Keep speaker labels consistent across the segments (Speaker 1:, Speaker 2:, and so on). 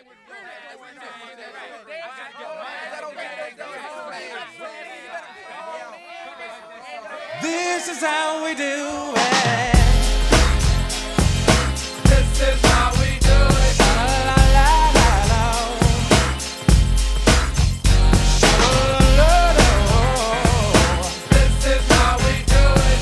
Speaker 1: This is how we do it.
Speaker 2: This is how we do it.
Speaker 1: La la la la la.
Speaker 2: This is how we do it.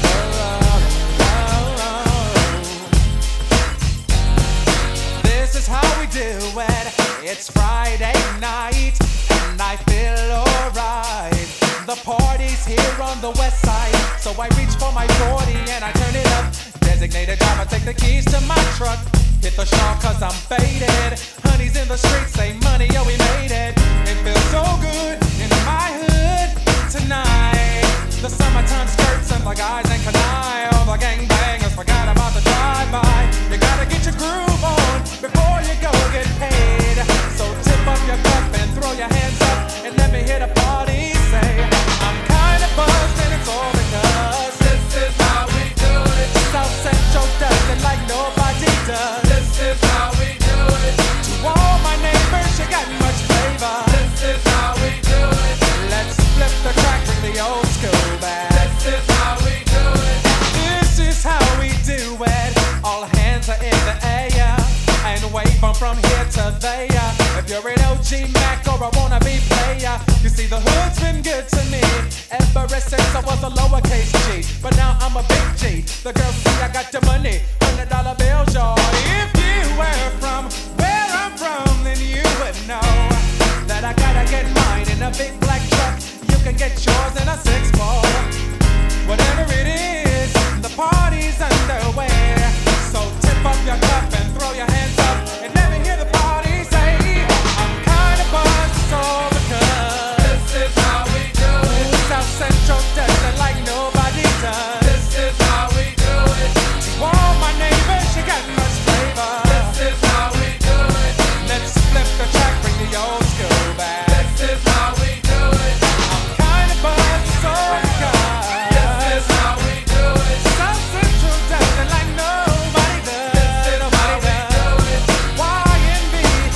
Speaker 1: This is how we do it. It's Friday night and I feel alright. The party's here on the west side, so I reach for my 40 and I turn it up. Designated driver, take the keys to my truck. Hit the shawl cause I'm faded. Honey's in the streets, say money, yo, we made it. It feels so good in my hood tonight. The summertime skirts and the guys ain't canine. All the gangbangers forgot about the drive-by. You gotta get your groove on before you go get paid. So tip up your cup and throw your hands up and let me hear the party say, I'm kinda buzzed and it's all because
Speaker 2: This is how we do it.
Speaker 1: South Central does it like nobody does.
Speaker 2: This is how we do it.
Speaker 1: To all my neighbors, you got much flavor.
Speaker 2: This is how we do it.
Speaker 1: Let's flip the track, bring the old school back.
Speaker 2: This is how we do it.
Speaker 1: This is how we do it. All hands are in the air and wave 'em from here to there. If you're an OG Mac or a wannabe player, you see the hood's been good to me ever since I was a lowercase G. But now I'm a big G. The girls see I got the money, $100 bills, y'all. If you were from where I'm from, then you would know that I gotta get mine in a big black truck. You can get yours in a 6-4. Whatever it is, the party's underway. So tip up your cup and throw your hands up and let me hear the party say, I'm kinda buzzed, it's all because
Speaker 2: This is how we do it.
Speaker 1: South Central does it like nobody does.
Speaker 2: This is how we do it.
Speaker 1: To all my neighbors, you got much flavor.
Speaker 2: This is how we do it.
Speaker 1: Let's flip the track, bring the old school back.
Speaker 2: This is how we do it.
Speaker 1: I'm kinda buzzed, it's all because
Speaker 2: This is how we do it.
Speaker 1: South Central does it like nobody does.
Speaker 2: This is how we do it.
Speaker 1: YNB,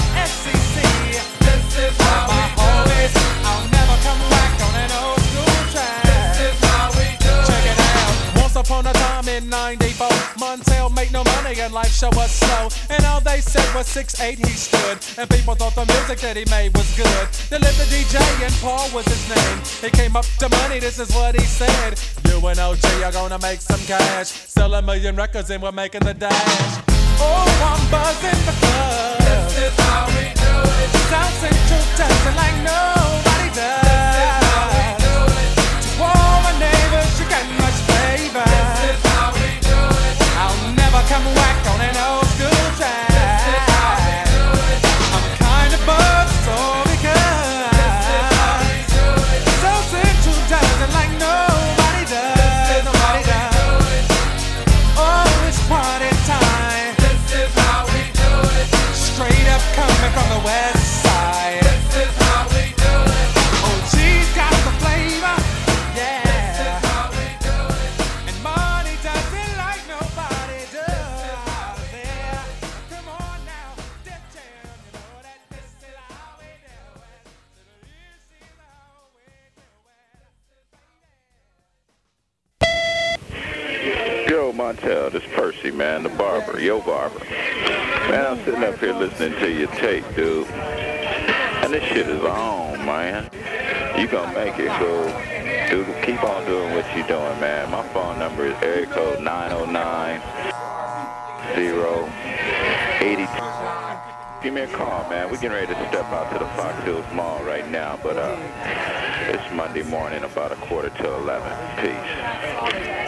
Speaker 1: SCC,
Speaker 2: This is how
Speaker 1: my
Speaker 2: we do it.
Speaker 1: homies, I'll never come back on an old school track.
Speaker 2: This is how we do
Speaker 1: Check
Speaker 2: it.
Speaker 1: it out. Once upon a time in '94, Montel made no money and life show was slow. And all they said was 6'8" he stood. And people thought the music that he made was good. They lived the DJ and Paul was his name. He came up to money, this is what he said. You and OG are gonna make some cash. Sell 1,000,000 records and we're making the dash. Oh, I'm buzzing the club.
Speaker 2: This is how we do it.
Speaker 1: South Central does it like nobody does.
Speaker 2: This is how we do it.
Speaker 1: To all my neighbors, you got much flavor.
Speaker 2: This is how we do it.
Speaker 1: I'll never come whack on an old school track.
Speaker 2: This is how we do it.
Speaker 1: I'm kinda buzzed, so because
Speaker 2: This is how we do it.
Speaker 1: South Central does it like nobody does. Nobody does. Oh, it's party time.
Speaker 2: This is how we do it.
Speaker 1: Straight up coming from the west side.
Speaker 2: This is how we do it.
Speaker 1: OG's got the flavor, yeah.
Speaker 2: How we do it.
Speaker 1: And money does it like nobody does. Yeah. Come on now, Def Jam, you know that this is how we do it. This is how we do it.
Speaker 3: Yo, Montel, this Percy, man, the barber, your barber. Man, I'm sitting up here listening to your tape, dude. And this shit is on, man. You gonna make it, so dude, keep on doing what you doing, man. My phone number is area code 909-082. Give me a call, man. We're getting ready to step out to the Fox Hills Mall right now, but it's Monday morning, about 11:15. Peace.